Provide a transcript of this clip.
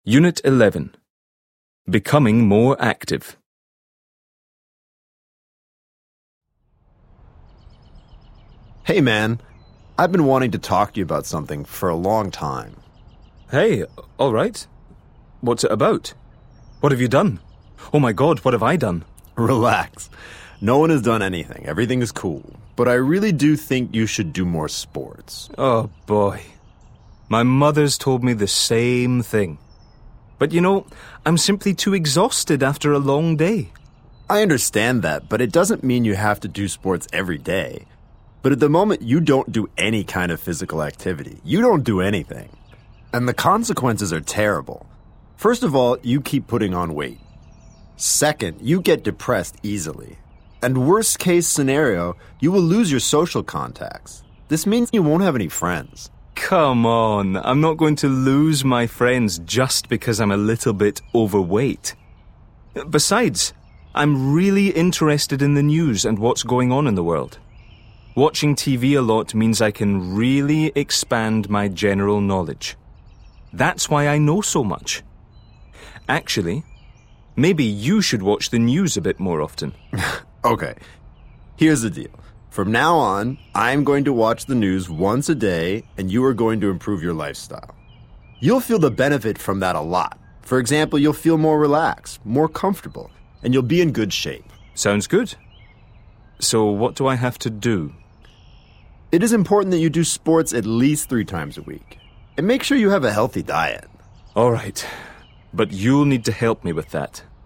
Unit 11. Becoming more active. Hey man, I've been wanting to talk to you about something for a long time. Hey, all right. What's it about? What have you done? Oh my God, what have I done? Relax. No one has done anything. Everything is cool. But I really do think you should do more sports. Oh boy. My mother's told me the same thing. But you know, I'm simply too exhausted after a long day. I understand that, but it doesn't mean you have to do sports every day. But at the moment, you don't do any kind of physical activity. You don't do anything. And the consequences are terrible. First of all, you keep putting on weight. Second, you get depressed easily. And worst case scenario, you will lose your social contacts. This means you won't have any friends. Come on, I'm not going to lose my friends just because I'm a little bit overweight. Besides, I'm really interested in the news and what's going on in the world. Watching TV a lot means I can really expand my general knowledge. That's why I know so much. Actually, maybe you should watch the news a bit more often. Okay, here's the deal. From now on, I'm going to watch the news once a day, and you are going to improve your lifestyle. You'll feel the benefit from that a lot. For example, you'll feel more relaxed, more comfortable, and you'll be in good shape. Sounds good. So what do I have to do? It is important that you do sports at least 3 times a week. And make sure you have a healthy diet. All right, but you'll need to help me with that.